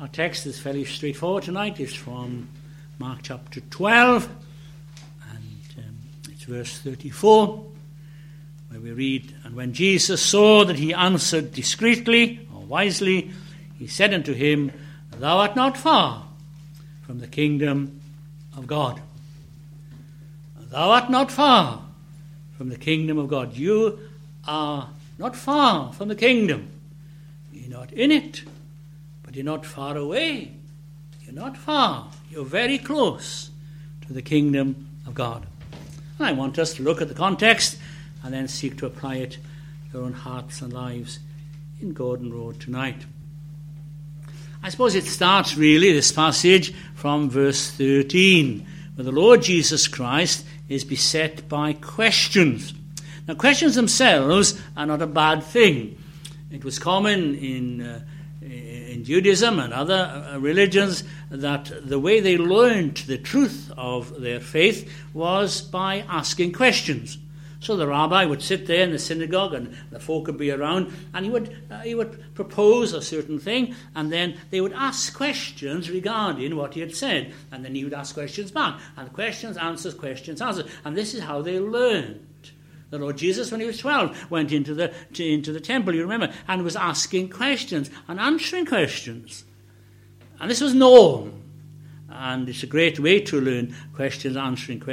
Our text is fairly straightforward tonight. It's from Mark chapter 12, and it's verse 34, where we read, "And when Jesus saw that he answered discreetly or wisely, he said unto him, Thou art not far from the kingdom of God." Thou art not far from the kingdom of God. You are not far from the kingdom. You're not in it, but you're not far away. You're not far. You're very close to the kingdom of God. And I want us to look at the context and then seek to apply it to our own hearts and lives in Gordon Road tonight. I suppose it starts really, this passage, from verse 13, where the Lord Jesus Christ is beset by questions. Now, questions themselves are not a bad thing. It was common in Judaism and other religions that the way they learned the truth of their faith was by asking questions. So the rabbi would sit there in the synagogue and the folk would be around, and he would propose a certain thing, and then they would ask questions regarding what he had said, and then he would ask questions back, and questions, answers, and this is how they learned. The Lord Jesus, when he was 12, went into the temple, you remember, and was asking questions and answering questions. And this was norm. And it's a great way to learn questions, answering.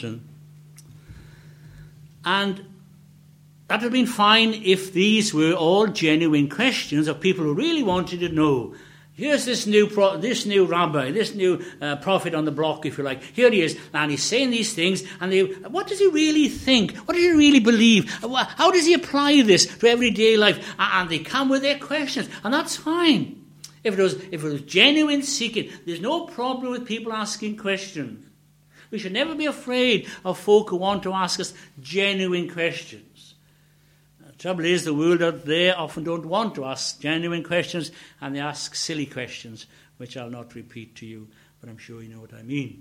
And that would have been fine if these were all genuine questions of people who really wanted to know. Here's this new rabbi, this new prophet on the block, if you like. Here he is, and he's saying these things, and what does he really think? What does he really believe? How does he apply this to everyday life? And they come with their questions, and that's fine. If it was genuine seeking, there's no problem with people asking questions. We should never be afraid of folk who want to ask us genuine questions. The trouble is, the world out there often don't want to ask genuine questions, and they ask silly questions, which I'll not repeat to you, but I'm sure you know what I mean.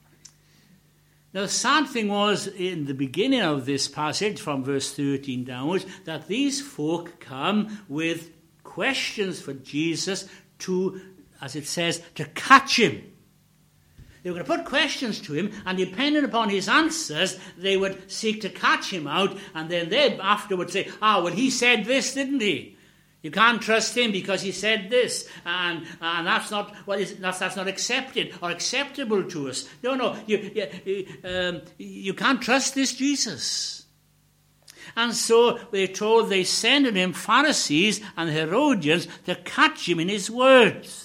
Now, the sad thing was, in the beginning of this passage, from verse 13 downwards, that these folk come with questions for Jesus to, as it says, to catch him. They were going to put questions to him, and depending upon his answers, they would seek to catch him out, and then they afterwards say, well, he said this, didn't he? You can't trust him because he said this, and that's not that's not accepted or acceptable to us. No, you can't trust this Jesus. And so we're told they sent him Pharisees and Herodians to catch him in his words.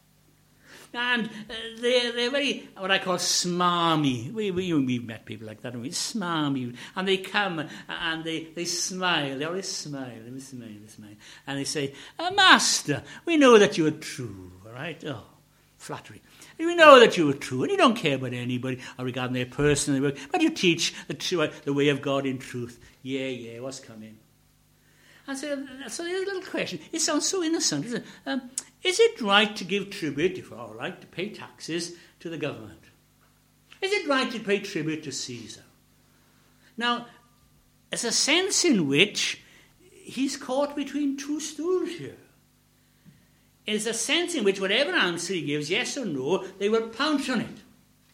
And they're very, what I call, smarmy. We've met people like that, and we smarmy. And they come and they smile. They always smile. They smile. And they say, Master, we know that you are true, all right? Oh, flattery. We know that you are true, and you don't care about anybody or regarding their personal work, but you teach the way of God in truth. Yeah, what's coming? And so there's a little question. It sounds so innocent, isn't it? Is it right to give tribute, if all right, to pay taxes to the government? Is it right to pay tribute to Caesar? Now, there's a sense in which he's caught between two stools here. There's a sense in which whatever answer he gives, yes or no, they will pounce on it.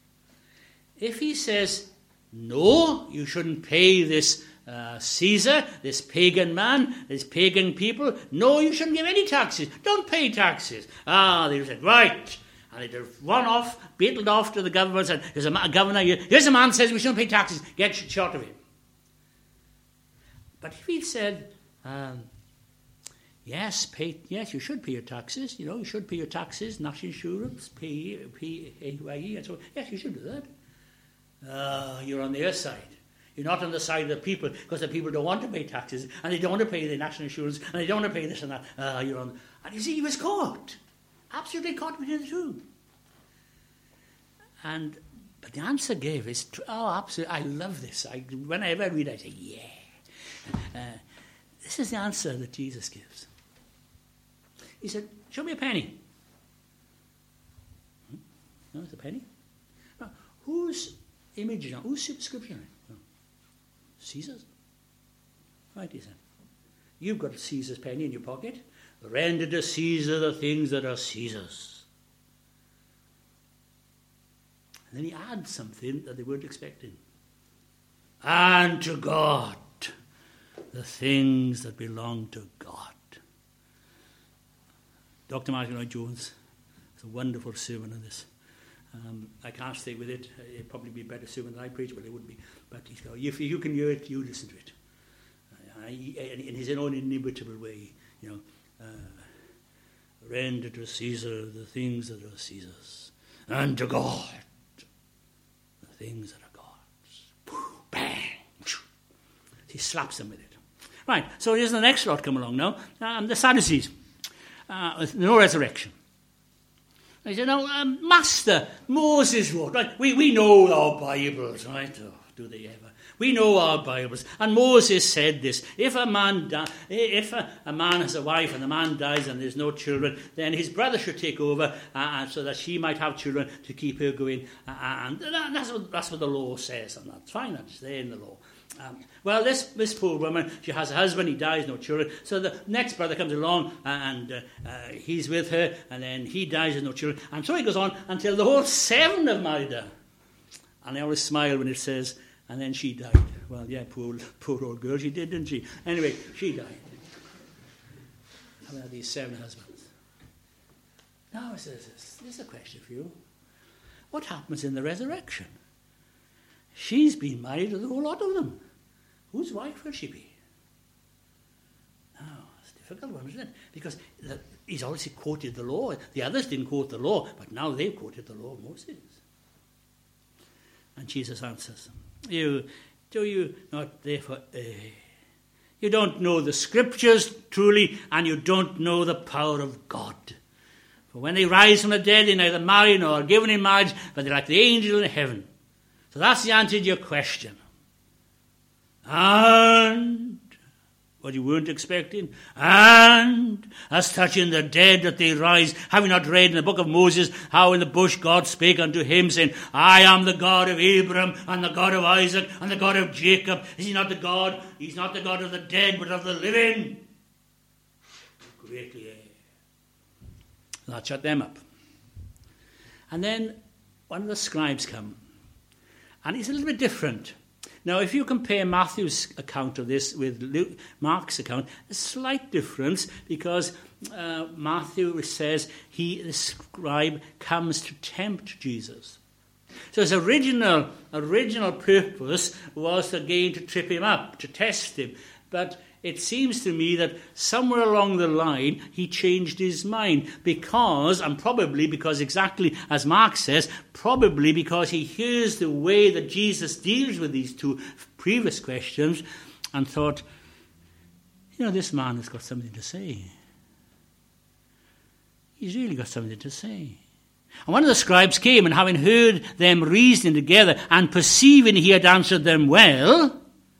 If he says, no, you shouldn't pay this Caesar, this pagan man, this pagan people, no, you shouldn't give any taxes. Don't pay taxes. They said, right. And they'd run off, beatled off to the governor and said, here's a man says we shouldn't pay taxes. Get short of him. But if he said, yes, you should pay your taxes. You should pay your taxes, national insurance, PAYE, and so on. Yes, you should do that. You're on their side. You're not on the side of the people, because the people don't want to pay taxes, and they don't want to pay the national insurance, and they don't want to pay this and that. And you see, he was caught. Absolutely caught between the two. But the answer gave is, absolutely, I love this. Whenever I read it, I say, yeah. This is the answer that Jesus gives. He said, show me a penny. No, it's a penny. Now, whose image is on? Whose superscription on it? No. Caesar's. Right, he said. You've got Caesar's penny in your pocket. Render to Caesar the things that are Caesar's. And then he adds something that they weren't expecting. And to God, the things that belong to God. Dr. Martin Lloyd-Jones has a wonderful sermon on this. I can't stay with it. It'd probably be a better sermon than I preach, but it would be. But he's got, if you can hear it, you listen to it. In his own inimitable way, render to Caesar the things that are Caesar's, and to God the things that are God's. Bang! He slaps them with it. Right, so here's the next lot come along now. The Sadducees. No resurrection. They said, now, Master, Moses wrote, right? We know our Bibles, right? Oh, do they ever? We know our Bibles. And Moses said this, if a man has a wife and the man dies and there's no children, then his brother should take over so that she might have children to keep her going. And that's what the law says, and that's fine, that's there in the law. Well, this poor woman, she has a husband, he dies, no children. So the next brother comes along and he's with her, and then he dies with no children. And so it goes on until the whole 7 have married her. And I always smile when it says, and then she died. Well, yeah, poor old girl, she did, didn't she? Anyway, she died. Having had these 7 husbands. Now, this is a question for you. What happens in the resurrection? She's been married to the whole lot of them. Whose wife will she be? Now, it's a difficult one, isn't it? Because he's obviously quoted the law. The others didn't quote the law, but now they've quoted the law of Moses. And Jesus answers, do you not therefore err? You don't know the Scriptures truly, and you don't know the power of God. For when they rise from the dead, they neither marry nor are given in marriage, but they're like the angels in heaven. So that's the answer to your question. And what you weren't expecting, and as touching the dead that they rise, have you not read in the book of Moses how in the bush God spake unto him, saying, I am the God of Abraham and the God of Isaac and the God of Jacob. Is he not the God? He's not the God of the dead, but of the living. Greatly. That shut them up. And then one of the scribes come. And it's a little bit different. Now, if you compare Matthew's account of this with Mark's account, a slight difference because Matthew says the scribe comes to tempt Jesus. So his original purpose was again to trip him up, to test him. But it seems to me that somewhere along the line he changed his mind because, and probably because exactly as Mark says, probably because he hears the way that Jesus deals with these 2 previous questions and thought, this man has got something to say. He's really got something to say. And one of the scribes came, and having heard them reasoning together and perceiving he had answered them well,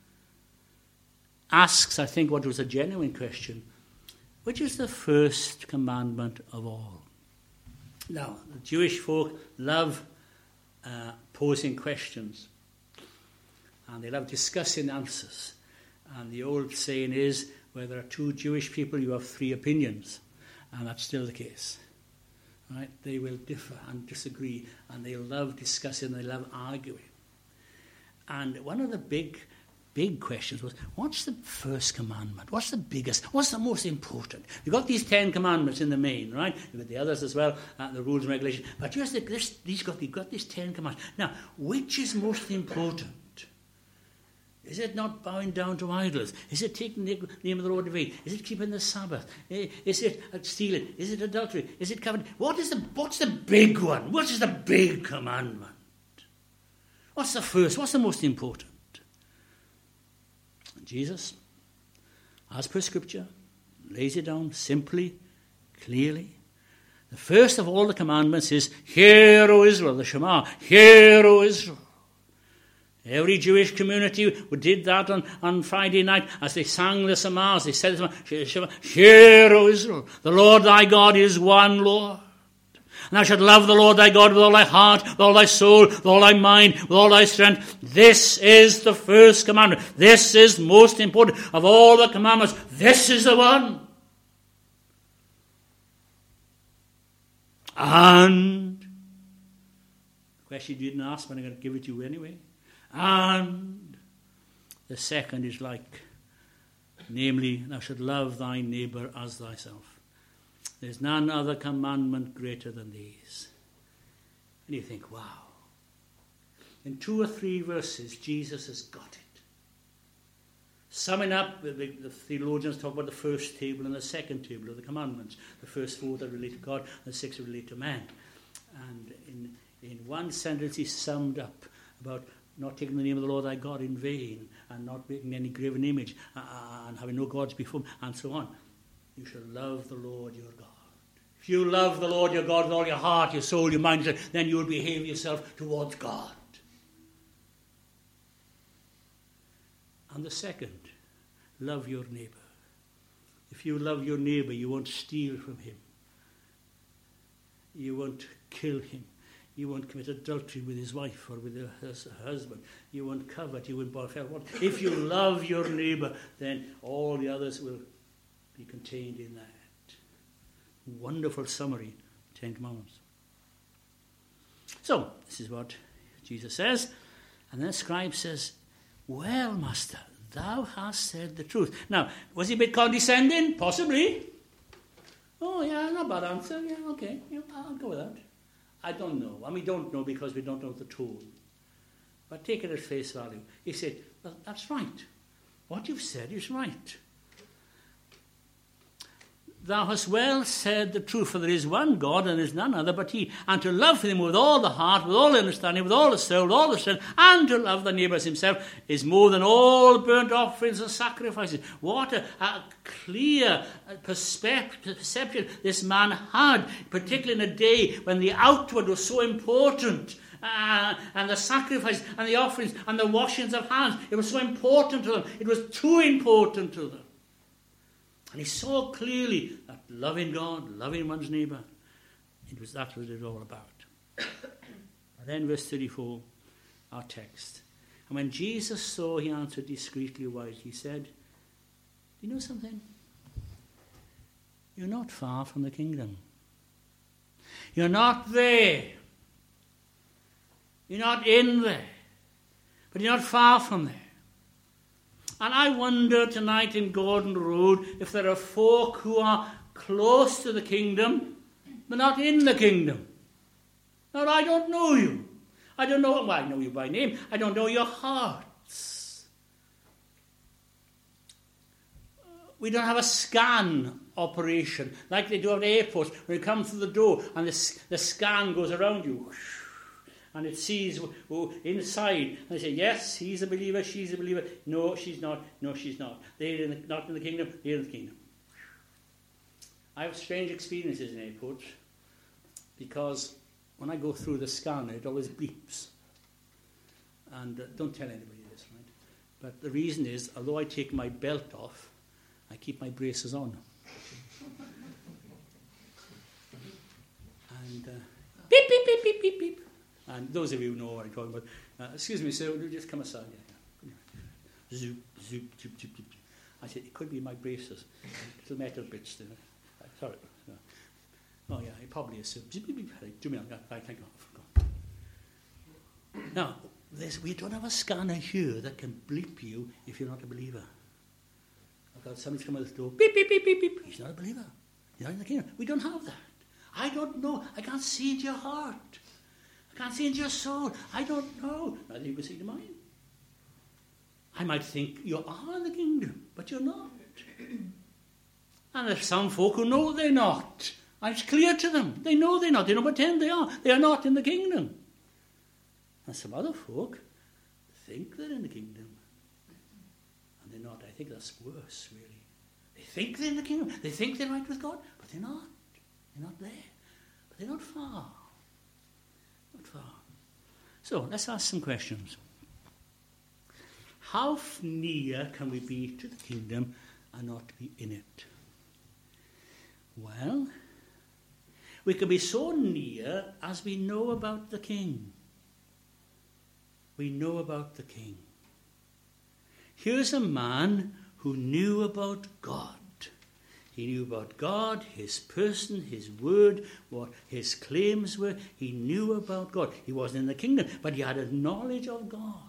asks, I think, what was a genuine question, which is the first commandment of all? Now, the Jewish folk love posing questions, and they love discussing answers. And the old saying is, where there are 2 Jewish people, you have 3 opinions. And that's still the case. Right? They will differ and disagree, and they love discussing, they love arguing. And one of the big questions was, what's the first commandment? What's the biggest? What's the most important? You've got these 10 commandments in the main, right? You've got the others as well, the rules and regulations. But just you've got these 10 commandments. Now, which is most important? Is it not bowing down to idols? Is it taking the name of the Lord in vain? Is it keeping the Sabbath? Is it stealing? Is it adultery? Is it covenant? What's the big one? What is the big commandment? What's the first? What's the most important? Jesus, as per Scripture, lays it down simply, clearly. The first of all the commandments is, Hear, O Israel, the Shema. Hear, O Israel. Every Jewish community did that on Friday night as they sang the Shema. They said the Shema, Hear, O Israel, the Lord thy God is one Lord. And thou shalt love the Lord thy God with all thy heart, with all thy soul, with all thy mind, with all thy strength. This is the first commandment. This is most important of all the commandments. This is the one. And, the question you didn't ask, but I'm going to give it to you anyway. And the second is like, namely, thou shalt love thy neighbour as thyself. There's none other commandment greater than these. And you think, wow. In 2 or 3 verses, Jesus has got it. Summing up, the theologians talk about the first table and the second table of the commandments. The first 4 that relate to God, and the 6 that relate to man. And in one sentence he summed up about not taking the name of the Lord thy God in vain, and not making any graven image, and having no gods before him, and so on. You shall love the Lord your God. If you love the Lord your God with all your heart, your soul, your mind, then you will behave yourself towards God. And the second, love your neighbour. If you love your neighbour, you won't steal from him. You won't kill him. You won't commit adultery with his wife or with her husband. You won't covet. You won't borrow. If you love your neighbour, then all the others will be contained in that. Wonderful summary, 10 Commandments. So, this is what Jesus says. And then the scribe says, well, Master, thou hast said the truth. Now, was he a bit condescending? Possibly. Oh, yeah, not a bad answer. Yeah, okay. Yeah, I'll go with that. I don't know. And we don't know because we don't know the tone. But take it at face value. He said, well, that's right. What you've said is right. Thou hast well said the truth, for there is one God, and there is none other but he. And to love him with all the heart, with all the understanding, with all the soul, with all the strength, and to love thy neighbour as himself, is more than all burnt offerings and sacrifices. What a clear perception this man had, particularly in a day when the outward was so important. And the sacrifice and the offerings and the washings of hands, it was so important to them. It was too important to them. And he saw clearly that loving God, loving one's neighbour, that's what it was all about. And then verse 34, our text. And when Jesus saw, he answered discreetly wise. He said, you know something? You're not far from the kingdom. You're not there. You're not in there. But you're not far from there. And I wonder tonight in Gordon Road if there are folk who are close to the kingdom, but not in the kingdom. Now, I don't know you. I don't know, well, I know you by name. I don't know your hearts. We don't have a scan operation like they do at airports when you come through the door and the scan goes around you. And it sees inside. And they say, yes, he's a believer, she's a believer. No, she's not. No, she's not. They're not in the kingdom, they're in the kingdom. I have strange experiences in airports because when I go through the scanner, it always bleeps. And don't tell anybody this, right? But the reason is, although I take my belt off, I keep my braces on. And beep, beep, beep, beep, beep, beep. And those of you who know what I'm talking about, excuse me, sir, will you just come aside? Yeah. Zoop, zoop, zoop, zoop, zoop. I said, it could be my braces. Little metal bits there. Sorry. Oh, yeah, it probably is. So, zoop, zoop, zoop. Do me on that. Thank you. Now, we don't have a scanner here that can bleep you if you're not a believer. I've got somebody's come out the door, beep, beep, beep, beep, beep. He's not a believer. He's not in the kingdom. We don't have that. I don't know. I can't see into your heart. I can't see into your soul. I don't know. Neither you can see into mine. I might think you are in the kingdom, but you're not. And there's some folk who know they're not. And it's clear to them. They know they're not. They don't pretend they are. They are not in the kingdom. And some other folk think they're in the kingdom. And they're not. I think that's worse, really. They think they're in the kingdom. They think they're right with God, but they're not. They're not there. But they're not far. Not far. So, let's ask some questions. How near can we be to the kingdom and not be in it? Well, we can be so near as we know about the king. We know about the king. Here's a man who knew about God. He knew about God, his person, his word, what his claims were. He knew about God. He wasn't in the kingdom, but he had a knowledge of God.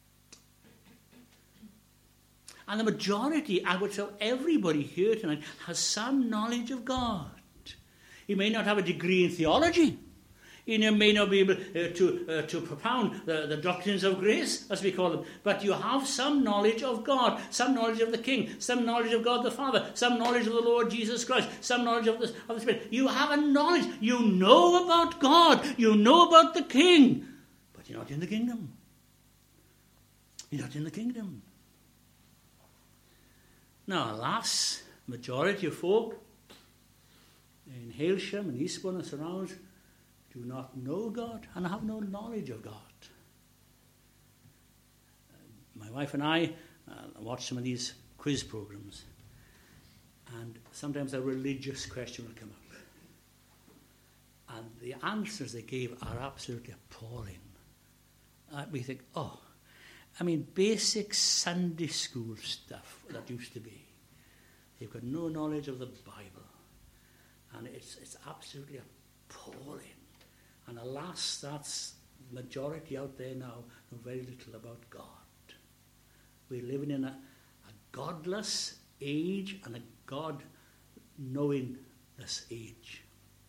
And the majority, I would say everybody here tonight, has some knowledge of God. He may not have a degree in theology. He may not be able to propound the doctrines of grace, as we call them. But you have some knowledge of God, some knowledge of the King, some knowledge of God the Father, some knowledge of the Lord Jesus Christ, some knowledge of the Spirit. You have a knowledge. You know about God. You know about the King. But you're not in the kingdom. You're not in the kingdom. Now, alas, majority of folk in Hailsham and Eastbourne and surrounds do not know God and have no knowledge of God. My wife and I watch some of these quiz programs, and sometimes a religious question will come up. And the answers they gave are absolutely appalling. We think, basic Sunday school stuff that used to be. They've got no knowledge of the Bible. And it's absolutely appalling. And alas, that's the majority out there now know very little about God. We're living in a godless age and a God-knowingless age.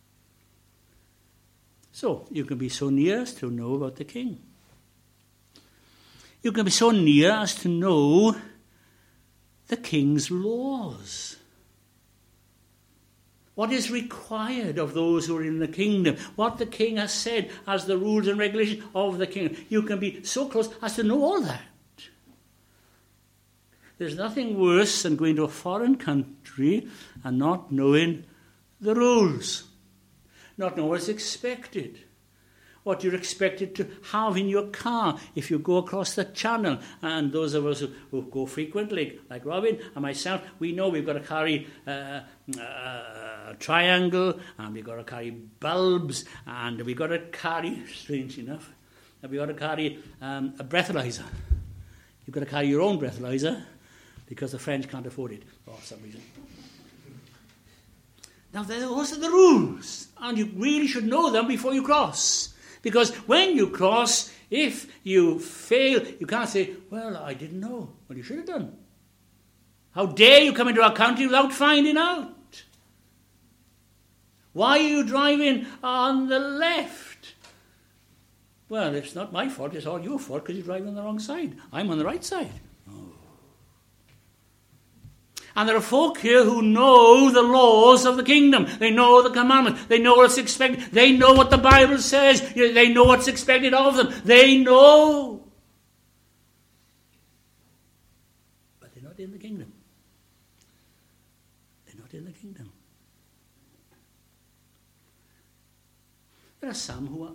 So, you can be so near as to know about the King. You can be so near as to know the King's laws. What is required of those who are in the kingdom? What the King has said as the rules and regulations of the kingdom. You can be so close as to know all that. There's nothing worse than going to a foreign country and not knowing the rules. Not knowing what's expected. What you're expected to have in your car if you go across the channel. And those of us who go frequently, like Robin and myself, we know we've got to carry a triangle, and we've got to carry bulbs, and we've got to carry, strange enough, we've got to carry a breathalyzer. You've got to carry your own breathalyzer because the French can't afford it for some reason. Now, those are the rules, and you really should know them before you cross. Because when you cross, if you fail, you can't say, well, I didn't know. Well, you should have done. How dare you come into our country without finding out? Why are you driving on the left? Well, it's not my fault, it's all your fault because you're driving on the wrong side. I'm on the right side. And there are folk here who know the laws of the kingdom. They know the commandments. They know what's expected. They know what the Bible says. They know what's expected of them. They know. But they're not in the kingdom. They're not in the kingdom. There are some who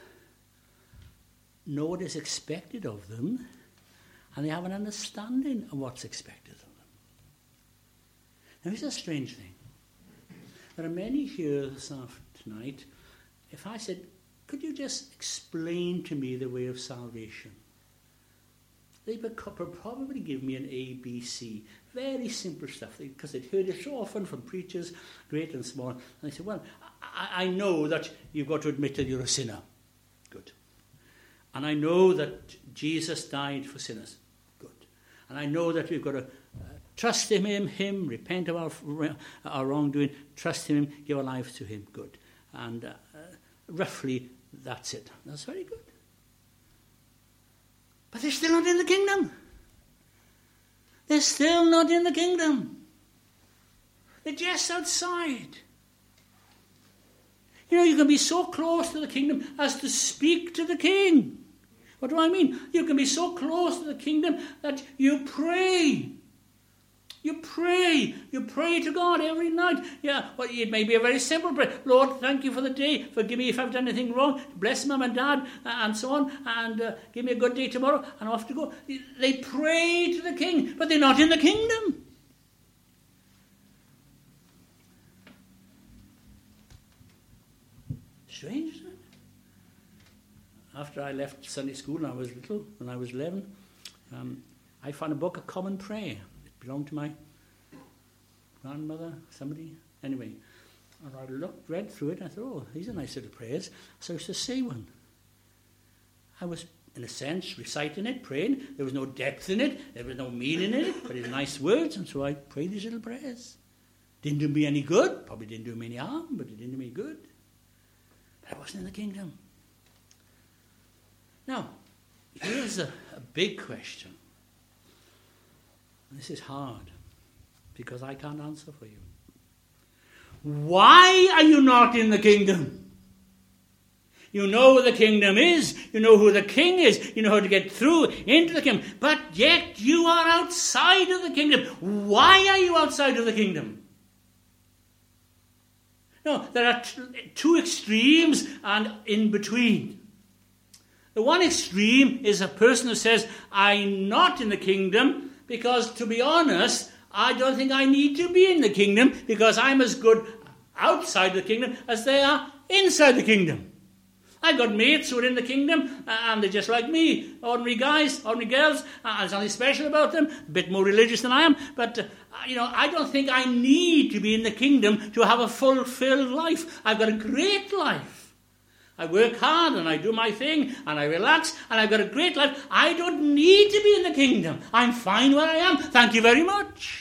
know what is expected of them, and they have an understanding of what's expected of them. Now, here's a strange thing. There are many here tonight. If I said, could you just explain to me the way of salvation? They would probably give me an A, B, C. Very simple stuff, because they'd heard it so often from preachers, great and small. And they said, well, I know that you've got to admit that you're a sinner. Good. And I know that Jesus died for sinners. Good. And I know that we've got to trust in him, repent of our wrongdoing, trust in him, give our lives to him. Good. And roughly, that's it. That's very good. But they're still not in the kingdom. They're still not in the kingdom. They're just outside. You know, you can be so close to the kingdom as to speak to the king. What do I mean? You can be so close to the kingdom that you pray. You pray. You pray to God every night. Yeah, well, it may be a very simple prayer. Lord, thank you for the day. Forgive me if I've done anything wrong. Bless mum and dad and so on. And give me a good day tomorrow. And off to go. They pray to the king, but they're not in the kingdom. Strange, isn't it? After I left Sunday school when I was little, when I was 11, I found a book of common prayer. Belonged to my grandmother, somebody. Anyway, and I read through it, and I thought, oh, these are nice little prayers. So I used to say one. I was, in a sense, reciting it, praying. There was no depth in it. There was no meaning in it, but it was nice words, and so I prayed these little prayers. Didn't do me any good. Probably didn't do me any harm, but it didn't do me good. But I wasn't in the kingdom. Now, here's a big question. And this is hard, because I can't answer for you. Why are you not in the kingdom? You know what the kingdom is. You know who the king is. You know how to get through into the kingdom. But yet you are outside of the kingdom. Why are you outside of the kingdom? No, there are two extremes and in between. The one extreme is a person who says, I'm not in the kingdom because, to be honest, I don't think I need to be in the kingdom because I'm as good outside the kingdom as they are inside the kingdom. I've got mates who are in the kingdom and they're just like me, ordinary guys, ordinary girls. There's nothing special about them, a bit more religious than I am. But, I don't think I need to be in the kingdom to have a fulfilled life. I've got a great life. I work hard and I do my thing and I relax and I've got a great life. I don't need to be in the kingdom. I'm fine where I am. Thank you very much.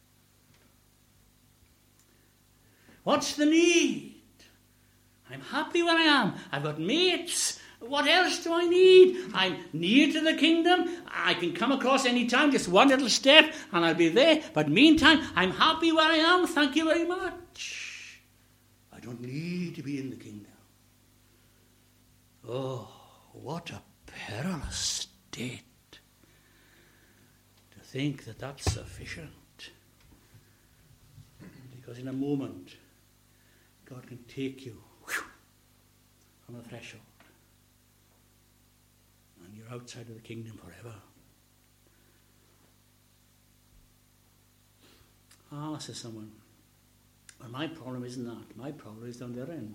What's the need? I'm happy where I am. I've got mates. What else do I need? I'm near to the kingdom. I can come across any time, just one little step, and I'll be there. But meantime, I'm happy where I am. Thank you very much. I don't need to be in the kingdom. Oh, what a perilous state to think that that's sufficient. Because in a moment, God can take you on the threshold, and you're outside of the kingdom forever. Says someone, well, my problem isn't that. My problem is down the other end.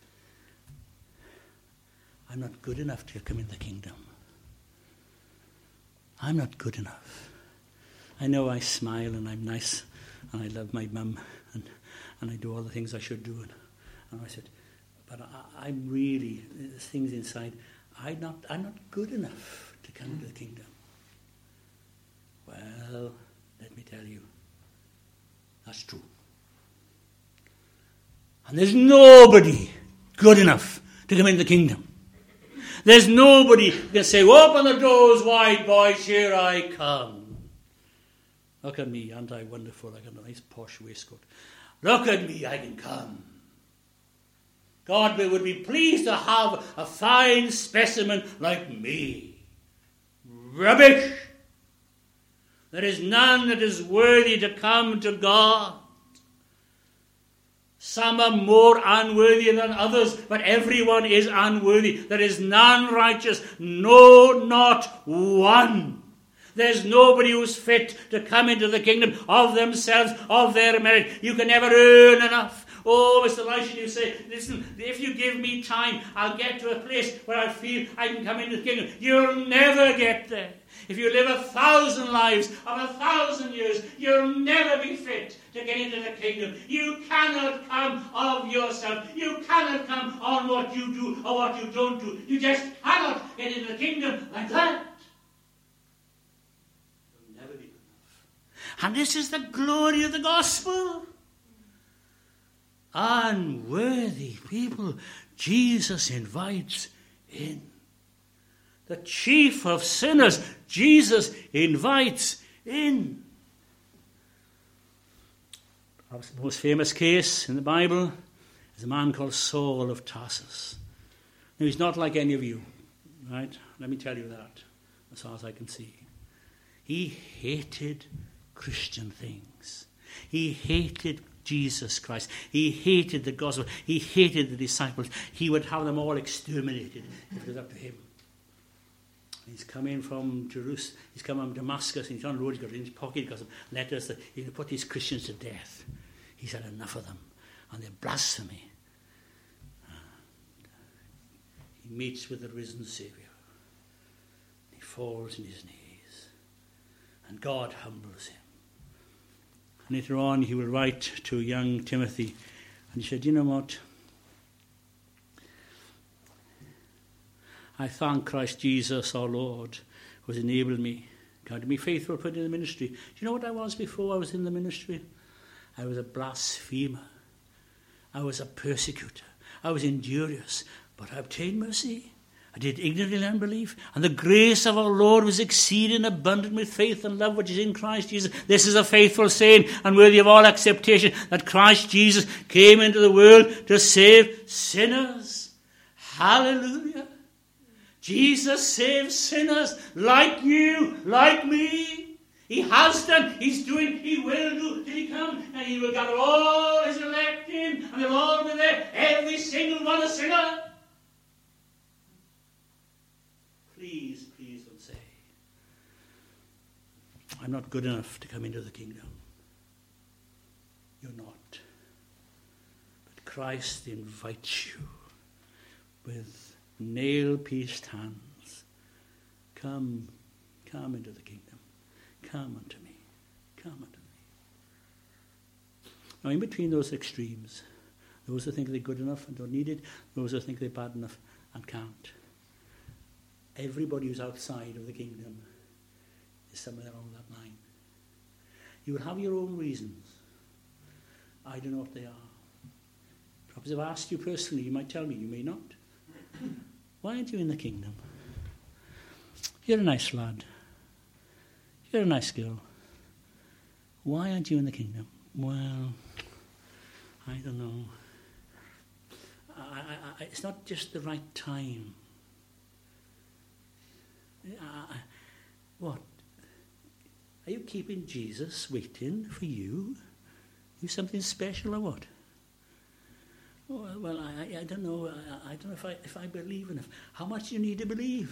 I'm not good enough to come in the kingdom. I'm not good enough. I know I smile and I'm nice and I love my mum and I do all the things I should do. And I said, but I'm really, there's things inside, I'm not good enough to come into the kingdom. Well, let me tell you, that's true. And there's nobody good enough to come into the kingdom. There's nobody who can say, open the doors wide, boys, here I come. Look at me, aren't I wonderful? I got a nice posh waistcoat. Look at me, I can come. God would be pleased to have a fine specimen like me. Rubbish! There is none that is worthy to come to God. Some are more unworthy than others, but everyone is unworthy. There is none righteous, no, not one. There's nobody who's fit to come into the kingdom of themselves, of their merit. You can never earn enough. Oh, Mr. Elisha, you say, listen, if you give me time, I'll get to a place where I feel I can come into the kingdom. You'll never get there. If you live 1,000 lives of 1,000 years, you'll never be fit to get into the kingdom. You cannot come of yourself. You cannot come on what you do or what you don't do. You just cannot get into the kingdom like that. You'll never be good enough. And this is the glory of the gospel. Unworthy people, Jesus invites in. The chief of sinners, Jesus invites in. Perhaps the most famous case in the Bible is a man called Saul of Tarsus. Now, he's not like any of you, right? Let me tell you that, as far as I can see. He hated Christian things. He hated Jesus Christ. He hated the gospel. He hated the disciples. He would have them all exterminated if it was up to him. He's come in from Jerusalem. He's come from Damascus. And he's on the road. He's got in his pocket. He's got some letters that he would put these Christians to death. He's had enough of them. And they're blasphemy. He meets with the risen Saviour. He falls on his knees. And God humbles him. later on he will write to young Timothy, and he said, you know what? I thank Christ Jesus our Lord who has enabled me, counted me faithful, put in the ministry. Do you know what I was before I was in the ministry? I was a blasphemer. I was a persecutor. I was injurious. But I obtained mercy. I did ignorantly unbelief. And the grace of our Lord was exceeding abundant with faith and love which is in Christ Jesus. This is a faithful saying and worthy of all acceptation, that Christ Jesus came into the world to save sinners. Hallelujah. Jesus saves sinners like you, like me. He has done, he's doing, he will do till he comes, and he will gather all his elect in, and they'll all be there, every single one a sinner. Please don't say, I'm not good enough to come into the kingdom. You're not. But Christ invites you with nail-pierced hands. Come into the kingdom. Come unto me. Come unto me. Now, in between those extremes, those who think they're good enough and don't need it, those who think they're bad enough and can't, everybody who's outside of the kingdom is somewhere along that line. You will have your own reasons. I don't know what they are. Perhaps if I asked you personally, you might tell me, you may not. Why aren't you in the kingdom? You're a nice lad. You're a nice girl. Why aren't you in the kingdom? Well, I don't know. It's not just the right time. What? Are you keeping Jesus waiting for you? You something special or what? Well, I don't know. I don't know if I believe enough. How much do you need to believe?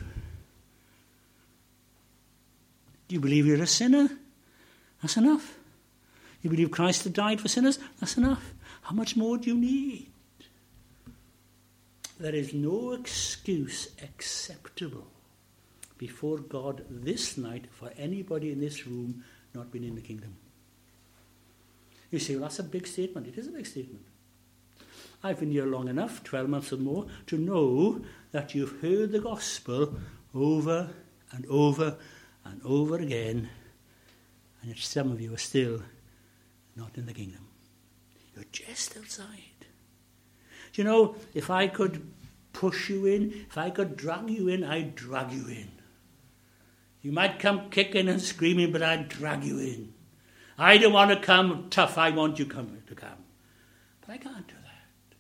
Do you believe you're a sinner? That's enough. You believe Christ had died for sinners? That's enough. How much more do you need? There is no excuse acceptable before God this night for anybody in this room not being in the kingdom. You say, well, that's a big statement. It is a big statement. I've been here long enough, 12 months or more, to know that you've heard the gospel over and over and over again, and yet some of you are still not in the kingdom. You're just outside. Do you know, if I could push you in, if I could drag you in, I'd drag you in. You might come kicking and screaming, but I'd drag you in. I don't want to come tough, I want you to come. But I can't do that.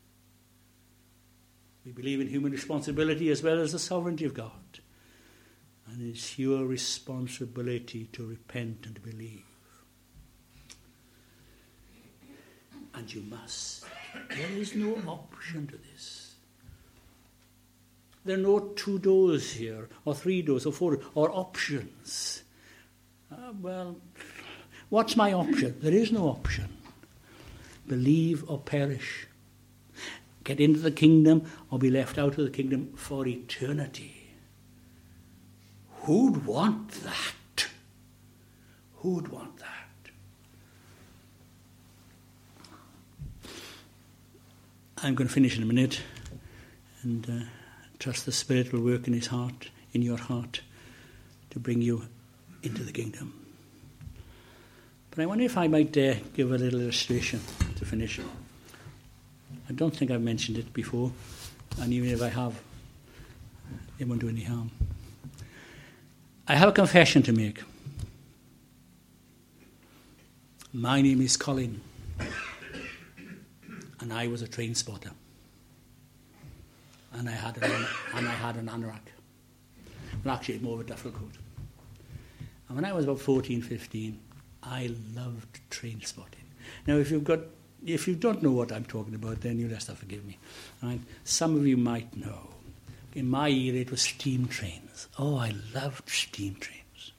We believe in human responsibility as well as the sovereignty of God. And it's your responsibility to repent and believe. And you must. There is no option to this. There are no 2 doors here, or 3 doors, or 4 doors, or options. Well, what's my option? There is no option. Believe or perish. Get into the kingdom or be left out of the kingdom for eternity. Who'd want that? Who'd want that? I'm going to finish in a minute and trust the Spirit will work in his heart, in your heart, to bring you into the kingdom. But I wonder if I might give a little illustration to finish. I don't think I've mentioned it before, and even if I have, it won't do any harm. I have a confession to make. My name is Colin, and I was a train spotter, and I had an anorak. Well, actually, more of a duffel coat. And when I was about 14, 15, I loved train spotting. Now, if you don't know what I'm talking about, then you'll just have to forgive me. Right? Some of you might know. In my era, it was steam trains. Oh, I loved steam trains.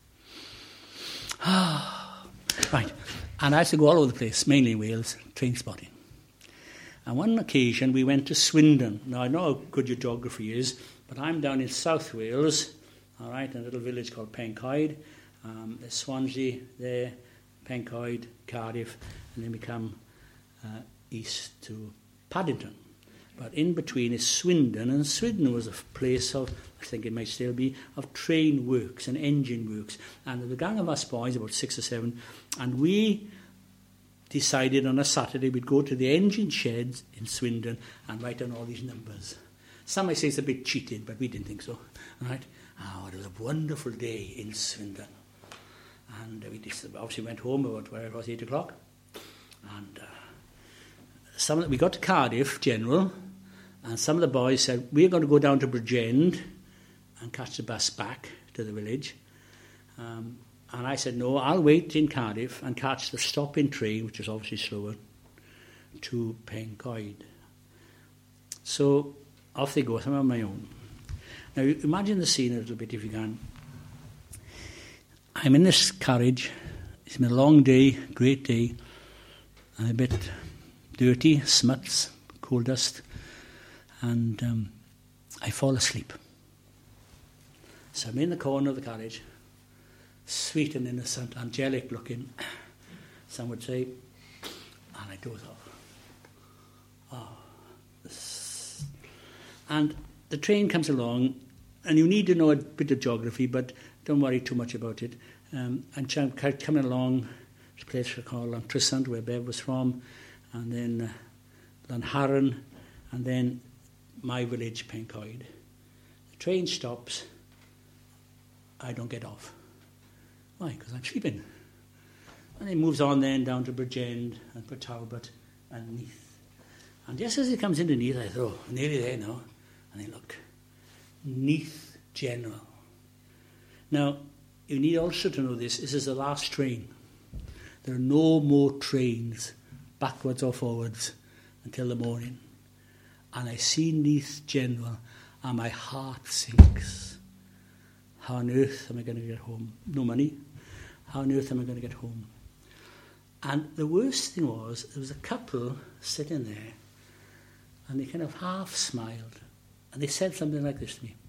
Right. And I used to go all over the place, mainly in Wales, train spotting. And one occasion, we went to Swindon. Now, I know how good your geography is, but I'm down in South Wales, all right, in a little village called Pencoed. There's Swansea there, Pencoed, Cardiff, and then we come east to Paddington. But in between is Swindon, and Swindon was a place of, I think it might still be, of train works and engine works. And there was a gang of us boys, about 6 or 7, and we decided on a Saturday we'd go to the engine sheds in Swindon and write down all these numbers. Some might say it's a bit cheated, but we didn't think so. Right? Oh, it was a wonderful day in Swindon. And we obviously went home about where it was, 8 o'clock. And we got to Cardiff General, and some of the boys said, we're going to go down to Bridgend and catch the bus back to the village. And I said, no, I'll wait in Cardiff and catch the stop-in train, which is obviously slower, to Pencoed. So off they go, I'm on my own. Now, imagine the scene a little bit if you can. I'm in this carriage. It's been a long day, great day. I'm a bit dirty, smuts, coal dust, and I fall asleep. So I'm in the corner of the carriage, sweet and innocent, angelic looking, some would say, and I doze off. And the train comes along, and you need to know a bit of geography, but don't worry too much about it. And coming along, this place called Llantrisant, where Bev was from, and then Llanharan, and then my village, Pencoed. The train stops. I don't get off. Why? Because I'm sleeping. And it moves on then down to Bridgend and Port Talbot and Neath. And just as it comes into Neath, I thought, oh, nearly there now. And I look, Neath General. Now, you need also to know this is the last train. There are no more trains backwards or forwards until the morning. And I see Neath General and my heart sinks. How on earth am I going to get home? No money. How on earth am I going to get home? And the worst thing was, there was a couple sitting there, and they kind of half smiled. And they said something like this to me.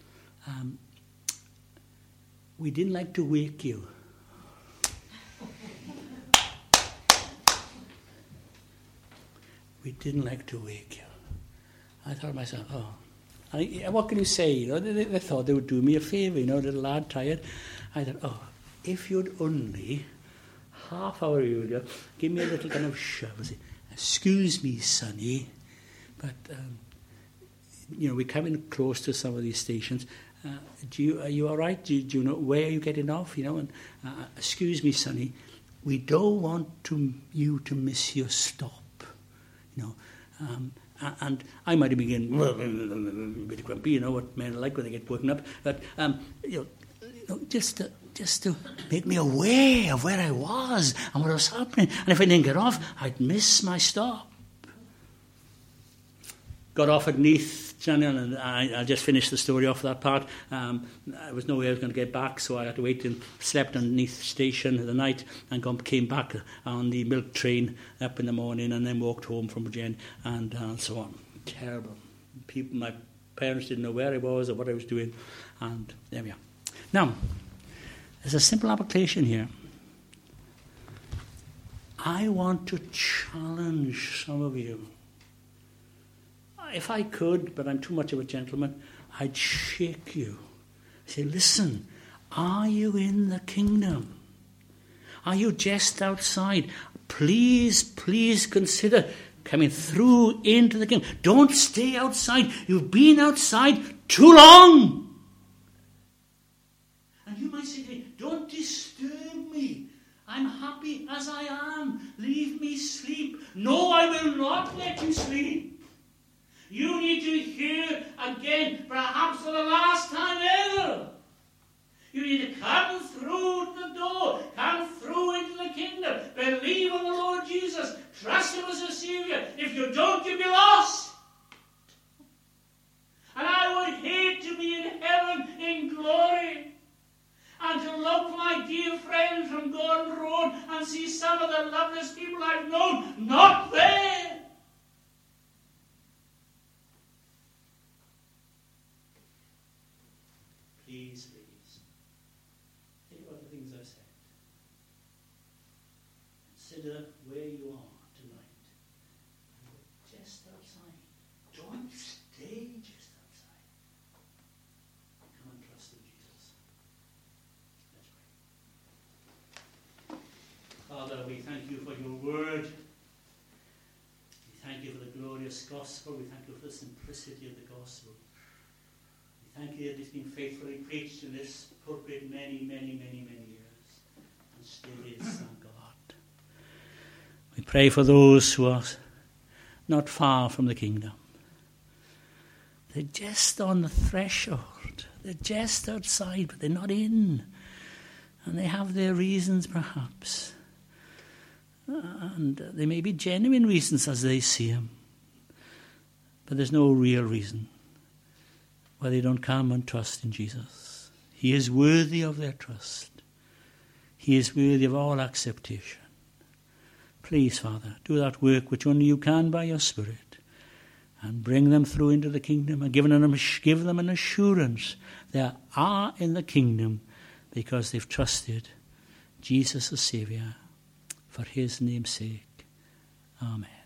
We didn't like to wake you. We didn't like to wake you. I thought to myself, what can you say? You know, they thought they would do me a favour, you know, little lad tired. I thought, if you'd only half hour earlier give me a little kind of shove and say, excuse me, sonny, but we're coming close to some of these stations. Are you all right? Do you know where you're getting off? You know, and excuse me, sonny, we don't want you to miss your stop. You know, and I might have been getting a bit grumpy. You know what men are like when they get woken up. But just to make me aware of where I was and what was happening. And if I didn't get off, I'd miss my stop. Got off at Neath, and I'll just finish the story off that part. There was no way I was going to get back, so I had to wait and slept on Neath station in the night and came back on the milk train up in the morning and then walked home from Bridgend and so on. Terrible. My parents didn't know where I was or what I was doing, and there we are. Now, there's a simple application here. I want to challenge some of you. If I could, but I'm too much of a gentleman, I'd shake you. Say, listen, are you in the kingdom? Are you just outside? Please consider coming through into the kingdom. Don't stay outside. You've been outside too long. And you might say to me, don't disturb me. I'm happy as I am. Leave me sleep. No, I will not let you sleep. You need to hear again, perhaps for the last time ever. You need to come through the door, come through into the kingdom, believe on the Lord Jesus, trust Him as a Saviour. If you don't, you'll be lost. And I would hate to be in heaven in glory and to look, my dear friends, from Gordon Road and see some of the loveliest people I've known not there. Please, think about the things I said. simplicity of the gospel. We thank you that it's been faithfully preached in this pulpit many, many, many, many years, and still is, thank God. We pray for those who are not far from the kingdom. They're just on the threshold. They're just outside, but they're not in. And they have their reasons, perhaps. And they may be genuine reasons as they see him. But there's no real reason why they don't come and trust in Jesus. He is worthy of their trust. He is worthy of all acceptation. Please, Father, do that work which only you can by your Spirit, and bring them through into the kingdom, and give them an assurance they are in the kingdom because they've trusted Jesus as Saviour for his name's sake. Amen.